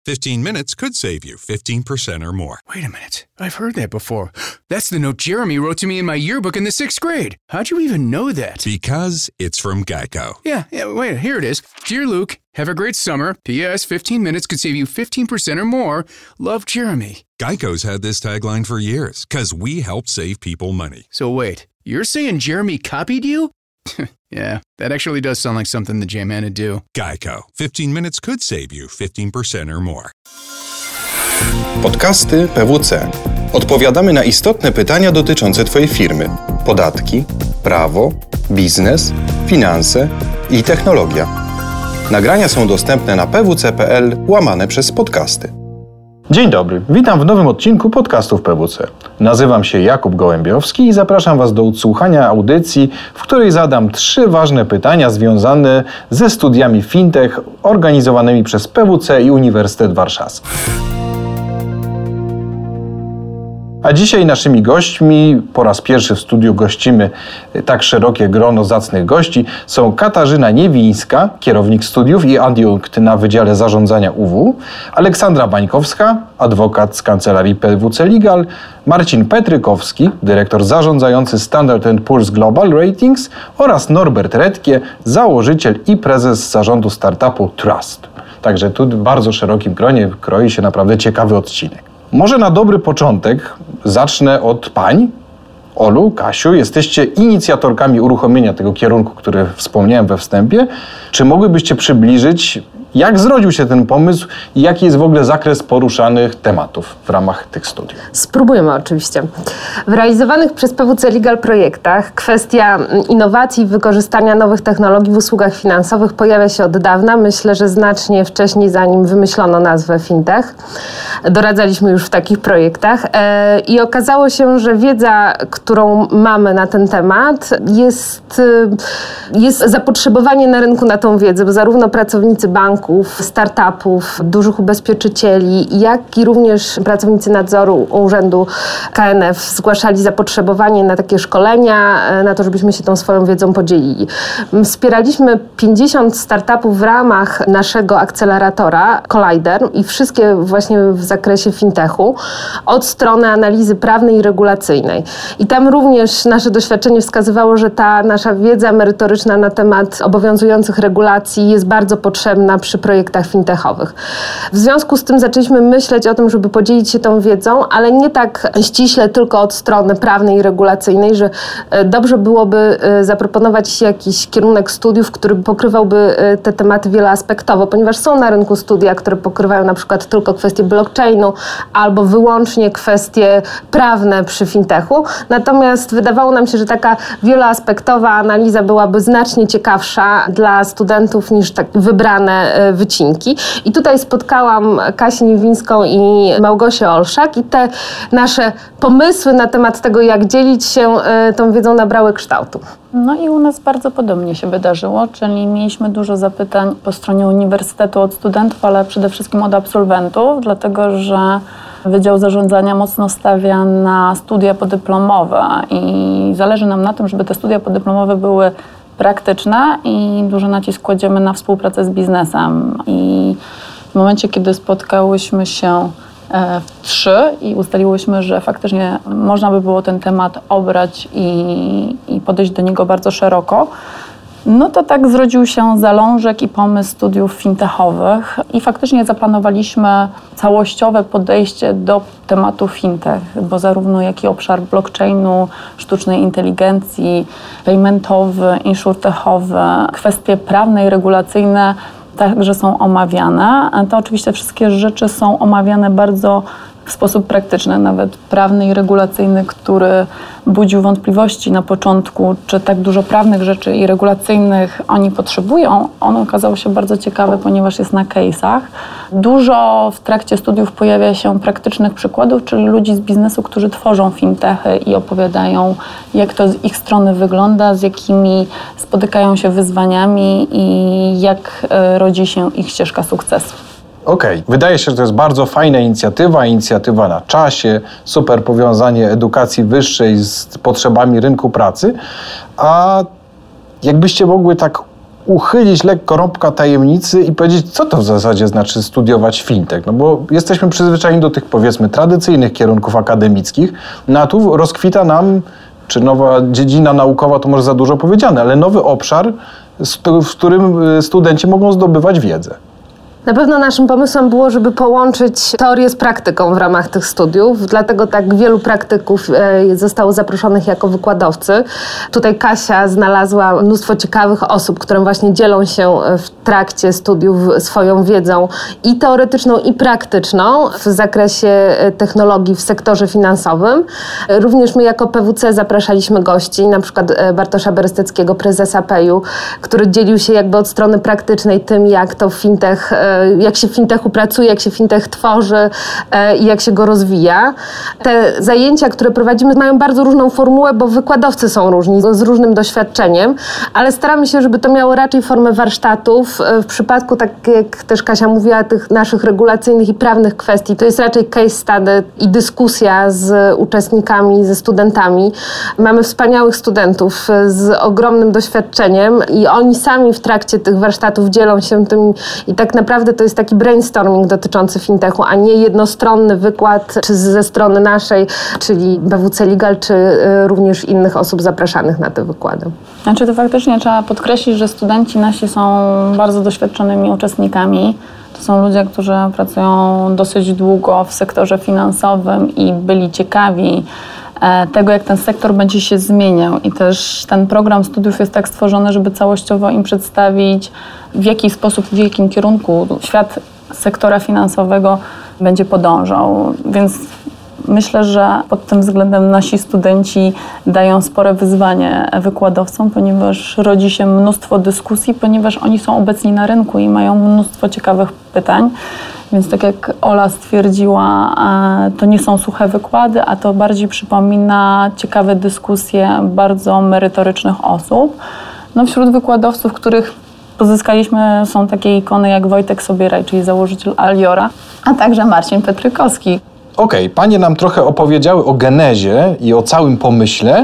15 minutes could save you 15% or more. Wait a minute. I've heard that before. That's the note Jeremy wrote to me in my yearbook in the 6th grade. How'd you even know that? Because it's from Geico. Yeah, wait, here it is. Dear Luke, have a great summer. P.S. 15 minutes could save you 15% or more. Love, Jeremy. Geico's had this tagline for years because we help save people money. So wait, you're saying Jeremy copied you? Yeah, that actually does sound like something the J-Man would do. Geico. 15 minutes could save you 15% or more. Podcasty PWC. Odpowiadamy na istotne pytania dotyczące Twojej firmy. Podatki, prawo, biznes, finanse i technologia. Nagrania są dostępne na pwc.pl/podcasty. Dzień dobry, witam w nowym odcinku podcastów PWC. Nazywam się Jakub Gołębiowski i zapraszam Was do odsłuchania audycji, w której zadam 3 ważne pytania związane ze studiami fintech organizowanymi przez PWC i Uniwersytet Warszawski. A dzisiaj naszymi gośćmi, po raz pierwszy w studiu gościmy tak szerokie grono zacnych gości, są Katarzyna Niewińska, kierownik studiów i adiunkt na Wydziale Zarządzania UW, Aleksandra Bańkowska, adwokat z kancelarii PWC Legal, Marcin Petrykowski, dyrektor zarządzający Standard & Poor's Global Ratings oraz Norbert Redkie, założyciel i prezes zarządu startupu Trust. Także tu w bardzo szerokim gronie kroi się naprawdę ciekawy odcinek. Może na dobry początek zacznę od pań. Olu, Kasiu, jesteście inicjatorkami uruchomienia tego kierunku, który wspomniałem we wstępie. Czy mogłybyście przybliżyć, jak zrodził się ten pomysł i jaki jest w ogóle zakres poruszanych tematów w ramach tych studiów? Spróbujmy oczywiście. W realizowanych przez PWC Legal projektach kwestia innowacji i wykorzystania nowych technologii w usługach finansowych pojawia się od dawna. Myślę, że znacznie wcześniej, zanim wymyślono nazwę fintech. Doradzaliśmy już w takich projektach i okazało się, że wiedza, którą mamy na ten temat, jest zapotrzebowanie na rynku na tą wiedzę, bo zarówno pracownicy banków, startupów, dużych ubezpieczycieli, jak i również pracownicy nadzoru Urzędu KNF zgłaszali zapotrzebowanie na takie szkolenia, na to, żebyśmy się tą swoją wiedzą podzielili. Wspieraliśmy 50 startupów w ramach naszego akceleratora Collider i wszystkie właśnie w zakresie fintechu od strony analizy prawnej i regulacyjnej. I tam również nasze doświadczenie wskazywało, że ta nasza wiedza merytoryczna na temat obowiązujących regulacji jest bardzo potrzebna przy projektach fintechowych. W związku z tym zaczęliśmy myśleć o tym, żeby podzielić się tą wiedzą, ale nie tak ściśle tylko od strony prawnej i regulacyjnej, że dobrze byłoby zaproponować jakiś kierunek studiów, który pokrywałby te tematy wieloaspektowo, ponieważ są na rynku studia, które pokrywają na przykład tylko kwestie blockchainu albo wyłącznie kwestie prawne przy fintechu. Natomiast wydawało nam się, że taka wieloaspektowa analiza byłaby znacznie ciekawsza dla studentów niż tak wybrane wycinki. I tutaj spotkałam Kasię Niewińską i Małgosię Olszak i te nasze pomysły na temat tego, jak dzielić się tą wiedzą, nabrały kształtu. No i u nas bardzo podobnie się wydarzyło, czyli mieliśmy dużo zapytań po stronie uniwersytetu od studentów, ale przede wszystkim od absolwentów, dlatego że Wydział Zarządzania mocno stawia na studia podyplomowe i zależy nam na tym, żeby te studia podyplomowe były praktyczne i duży nacisk kładziemy na współpracę z biznesem. I w momencie, kiedy spotkałyśmy się w 3 i ustaliłyśmy, że faktycznie można by było ten temat obrać i podejść do niego bardzo szeroko, no to tak zrodził się zalążek i pomysł studiów fintechowych i faktycznie zaplanowaliśmy całościowe podejście do tematu fintech, bo zarówno jak i obszar blockchainu, sztucznej inteligencji, paymentowy, insurtechowy, kwestie prawne i regulacyjne także są omawiane. To oczywiście wszystkie rzeczy są omawiane bardzo w sposób praktyczny, nawet prawny i regulacyjny, który budził wątpliwości na początku, czy tak dużo prawnych rzeczy i regulacyjnych oni potrzebują. On okazał się bardzo ciekawy, ponieważ jest na case'ach. Dużo w trakcie studiów pojawia się praktycznych przykładów, czyli ludzi z biznesu, którzy tworzą fintechy i opowiadają, jak to z ich strony wygląda, z jakimi spotykają się wyzwaniami i jak rodzi się ich ścieżka sukcesu. Okej, wydaje się, że to jest bardzo fajna inicjatywa na czasie, super powiązanie edukacji wyższej z potrzebami rynku pracy, a jakbyście mogły tak uchylić lekko rąbka tajemnicy i powiedzieć, co to w zasadzie znaczy studiować fintech. No bo jesteśmy przyzwyczajeni do tych, powiedzmy, tradycyjnych kierunków akademickich, no a tu rozkwita nam, czy nowa dziedzina naukowa, to może za dużo powiedziane, ale nowy obszar, w którym studenci mogą zdobywać wiedzę. Na pewno naszym pomysłem było, żeby połączyć teorię z praktyką w ramach tych studiów, dlatego tak wielu praktyków zostało zaproszonych jako wykładowcy. Tutaj Kasia znalazła mnóstwo ciekawych osób, które właśnie dzielą się w trakcie studiów swoją wiedzą i teoretyczną, i praktyczną w zakresie technologii w sektorze finansowym. Również my jako PWC zapraszaliśmy gości, na przykład Bartosza Beresteckiego, prezesa PEJ-u, który dzielił się jakby od strony praktycznej tym, jak to fintech, jak się w fintechu pracuje, jak się fintech tworzy i jak się go rozwija. Te zajęcia, które prowadzimy, mają bardzo różną formułę, bo wykładowcy są różni, z różnym doświadczeniem, ale staramy się, żeby to miało raczej formę warsztatów. W przypadku, tak jak też Kasia mówiła, tych naszych regulacyjnych i prawnych kwestii, to jest raczej case study i dyskusja z uczestnikami, ze studentami. Mamy wspaniałych studentów z ogromnym doświadczeniem i oni sami w trakcie tych warsztatów dzielą się tym i tak naprawdę to jest taki brainstorming dotyczący fintechu, a nie jednostronny wykład, czy ze strony naszej, czyli BWC Legal, czy również innych osób zapraszanych na te wykłady. Znaczy to faktycznie trzeba podkreślić, że studenci nasi są bardzo doświadczonymi uczestnikami. To są ludzie, którzy pracują dosyć długo w sektorze finansowym i byli ciekawi tego, jak ten sektor będzie się zmieniał. I też ten program studiów jest tak stworzony, żeby całościowo im przedstawić, w jaki sposób, w jakim kierunku świat sektora finansowego będzie podążał. Więc myślę, że pod tym względem nasi studenci dają spore wyzwanie wykładowcom, ponieważ rodzi się mnóstwo dyskusji, ponieważ oni są obecni na rynku i mają mnóstwo ciekawych pytań. Więc tak jak Ola stwierdziła, to nie są suche wykłady, a to bardziej przypomina ciekawe dyskusje bardzo merytorycznych osób. No, wśród wykładowców, których pozyskaliśmy, są takie ikony jak Wojtek Sobieraj, czyli założyciel Aliora, a także Marcin Petrykowski. Okej, panie nam trochę opowiedziały o genezie i o całym pomyśle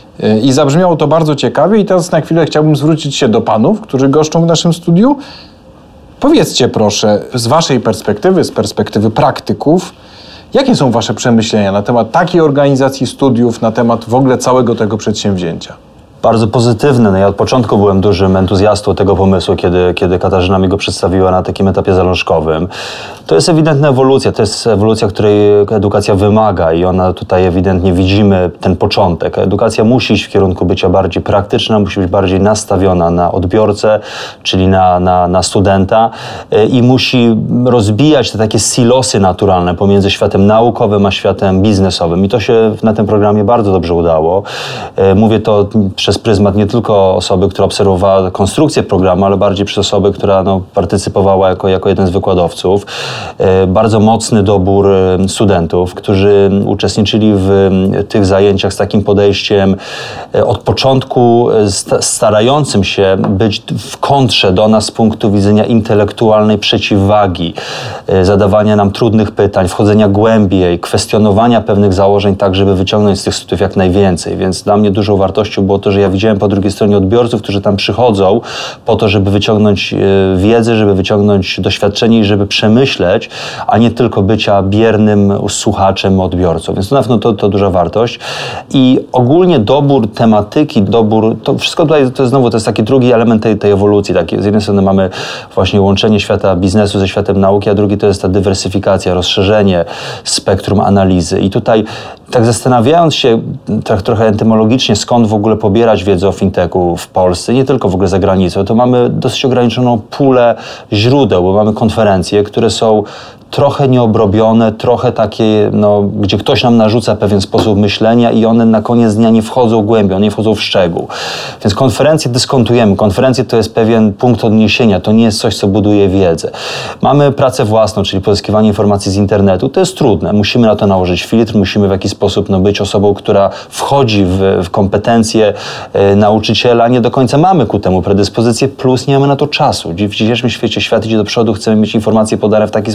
i zabrzmiało to bardzo ciekawie i teraz na chwilę chciałbym zwrócić się do panów, którzy goszczą w naszym studiu. Powiedzcie proszę, z waszej perspektywy, z perspektywy praktyków, jakie są wasze przemyślenia na temat takiej organizacji studiów, na temat w ogóle całego tego przedsięwzięcia? Bardzo pozytywny. No ja od początku byłem dużym entuzjastą tego pomysłu, kiedy Katarzyna mi go przedstawiła na takim etapie zalążkowym. To jest ewidentna ewolucja, to jest ewolucja, której edukacja wymaga i ona tutaj ewidentnie widzimy ten początek. Edukacja musi iść w kierunku bycia bardziej praktyczna, musi być bardziej nastawiona na odbiorcę, czyli na studenta i musi rozbijać te takie silosy naturalne pomiędzy światem naukowym a światem biznesowym. I to się na tym programie bardzo dobrze udało. Mówię to przez pryzmat nie tylko osoby, która obserwowała konstrukcję programu, ale bardziej przez osobę, która partycypowała jako jeden z wykładowców. Bardzo mocny dobór studentów, którzy uczestniczyli w tych zajęciach z takim podejściem od początku starającym się być w kontrze do nas z punktu widzenia intelektualnej przeciwwagi, zadawania nam trudnych pytań, wchodzenia głębiej, kwestionowania pewnych założeń tak, żeby wyciągnąć z tych studiów jak najwięcej. Więc dla mnie dużą wartością było to, że ja widziałem po drugiej stronie odbiorców, którzy tam przychodzą po to, żeby wyciągnąć wiedzę, żeby wyciągnąć doświadczenie i żeby przemyśleć, a nie tylko bycia biernym słuchaczem, odbiorcą. Więc na pewno to duża wartość. I ogólnie dobór tematyki, to wszystko tutaj to jest taki drugi element tej ewolucji. Z jednej strony mamy właśnie łączenie świata biznesu ze światem nauki, a drugi to jest ta dywersyfikacja, rozszerzenie spektrum analizy. I tutaj tak zastanawiając się tak trochę entymologicznie, skąd w ogóle pobierać wiedzę o fintechu w Polsce, nie tylko w ogóle za granicą, to mamy dosyć ograniczoną pulę źródeł, bo mamy konferencje, które są trochę nieobrobione, trochę takie, gdzie ktoś nam narzuca pewien sposób myślenia i one na koniec dnia nie wchodzą głębiej, one nie wchodzą w szczegół. Więc konferencje dyskontujemy. Konferencje to jest pewien punkt odniesienia, to nie jest coś, co buduje wiedzę. Mamy pracę własną, czyli pozyskiwanie informacji z internetu. To jest trudne. Musimy na to nałożyć filtr, musimy w jakiś sposób być osobą, która wchodzi w kompetencje nauczyciela. Nie do końca mamy ku temu predyspozycję, plus nie mamy na to czasu. W dzisiejszym świecie świat idzie do przodu, chcemy mieć informacje podane w taki sposób, żeby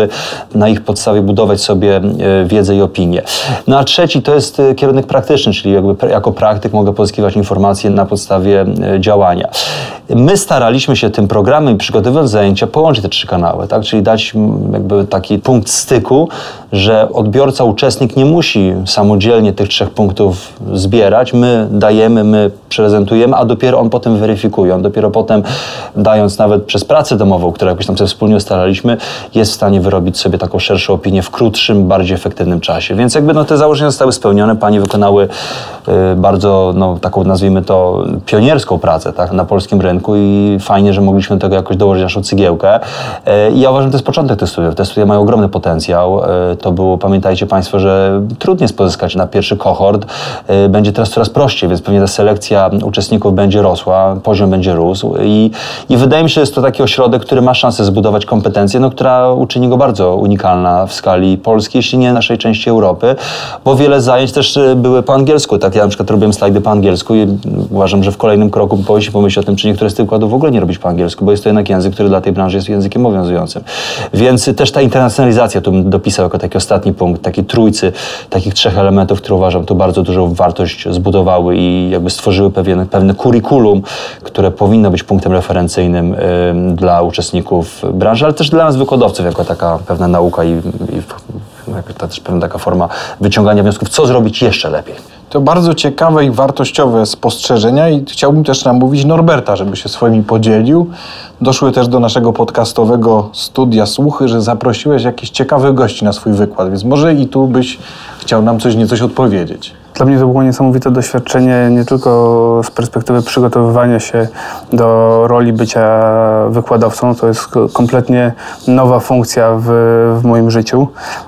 żeby na ich podstawie budować sobie wiedzę i opinię. No a trzeci to jest kierunek praktyczny, czyli jakby jako praktyk mogę pozyskiwać informacje na podstawie działania. My staraliśmy się tym programem, przygotowując zajęcia, połączyć te 3 kanały, tak? Czyli dać jakby taki punkt styku, że odbiorca, uczestnik nie musi samodzielnie tych 3 punktów zbierać. My dajemy, my prezentujemy, a dopiero on potem weryfikuje. On dopiero potem, dając nawet przez pracę domową, którą jakoś tam sobie wspólnie ustalaliśmy, jest w stanie wyrobić sobie taką szerszą opinię w krótszym, bardziej efektywnym czasie. Więc jakby te założenia zostały spełnione. Panie wykonały bardzo, taką nazwijmy to pionierską pracę, tak, na polskim rynku i fajnie, że mogliśmy do tego jakoś dołożyć naszą cegiełkę. I ja uważam, że to jest początek tych studiów. Te studia mają ogromny potencjał. To było, pamiętajcie Państwo, że trudniej jest pozyskać na pierwszy kohort. Będzie teraz coraz prościej, więc pewnie ta selekcja uczestników będzie rosła, poziom będzie rósł i wydaje mi się, że jest to taki ośrodek, który ma szansę zbudować kompetencję, która uczyni go bardzo unikalna w skali Polski, jeśli nie naszej części Europy, bo wiele zajęć też były po angielsku. Tak, ja na przykład robiłem slajdy po angielsku i uważam, że w kolejnym kroku powinniśmy pomyśleć o tym, czy niektóre z tych wykładów w ogóle nie robić po angielsku, bo jest to jednak język, który dla tej branży jest językiem obowiązującym. Więc też ta internacjonalizacja, tu bym dopisał jako taki ostatni punkt, takiej trójcy, takich 3 elementów, które uważam tu bardzo dużą wartość zbudowały i jakby stworzyły pewne kurikulum, które powinno być punktem referencyjnym dla uczestników branży, ale też dla nas wykładowców, jako taka pewna nauka i też pewna taka forma wyciągania wniosków, co zrobić jeszcze lepiej. To bardzo ciekawe i wartościowe spostrzeżenia i chciałbym też namówić Norberta, żeby się swoimi podzielił. Doszły też do naszego podcastowego studia słuchy, że zaprosiłeś jakichś ciekawych gości na swój wykład, więc może i tu byś chciał nam coś odpowiedzieć. Dla mnie to było niesamowite doświadczenie, nie tylko z perspektywy przygotowywania się do roli bycia wykładowcą. To jest kompletnie nowa funkcja w moim życiu.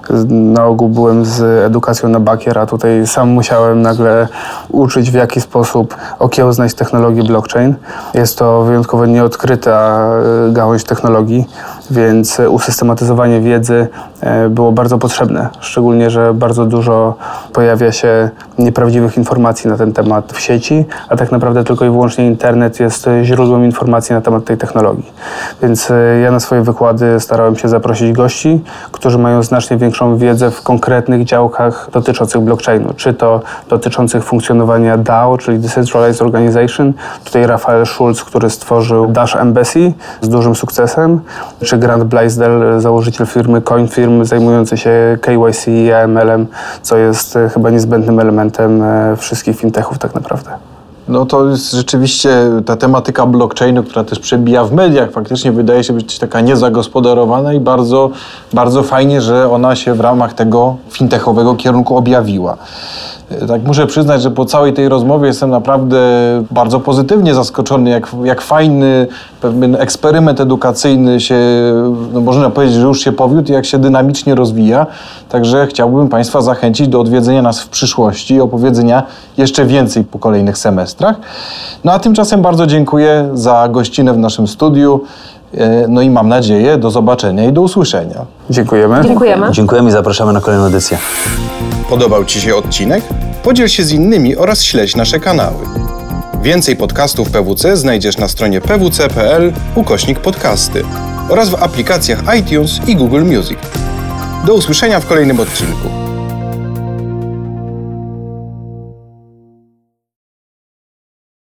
Na ogół byłem z edukacją na bakier, a tutaj sam musiałem nagle uczyć, w jaki sposób okiełznać technologię blockchain. Jest to wyjątkowo nieodkryta gałąź technologii, więc usystematyzowanie wiedzy było bardzo potrzebne. Szczególnie, że bardzo dużo pojawia się nieprawdziwych informacji na ten temat w sieci, a tak naprawdę tylko i wyłącznie internet jest źródłem informacji na temat tej technologii. Więc ja na swoje wykłady starałem się zaprosić gości, którzy mają znacznie większą wiedzę w konkretnych działkach dotyczących blockchainu, czy to dotyczących funkcjonowania DAO, czyli Decentralized Organization. Tutaj Rafael Schulz, który stworzył Dash Embassy z dużym sukcesem, czy Grant Blaisdell, założyciel firmy CoinFirm, zajmujący się KYC i AML-em, co jest chyba niezbędnym elementem wszystkich fintechów tak naprawdę. No to jest rzeczywiście ta tematyka blockchainu, która też przebija w mediach, faktycznie wydaje się być taka niezagospodarowana i bardzo, bardzo fajnie, że ona się w ramach tego fintechowego kierunku objawiła. Tak muszę przyznać, że po całej tej rozmowie jestem naprawdę bardzo pozytywnie zaskoczony, jak fajny pewien eksperyment edukacyjny się, można powiedzieć, że już się powiódł i jak się dynamicznie rozwija. Także chciałbym Państwa zachęcić do odwiedzenia nas w przyszłości i opowiedzenia jeszcze więcej po kolejnych semestrach. No a tymczasem bardzo dziękuję za gościnę w naszym studiu. No i mam nadzieję do zobaczenia i do usłyszenia. Dziękujemy. Dziękujemy. Dziękujemy i zapraszamy na kolejną edycję. Podobał Ci się odcinek? Podziel się z innymi oraz śledź nasze kanały. Więcej podcastów PWC znajdziesz na stronie pwc.pl/podcasty oraz w aplikacjach iTunes i Google Music. Do usłyszenia w kolejnym odcinku.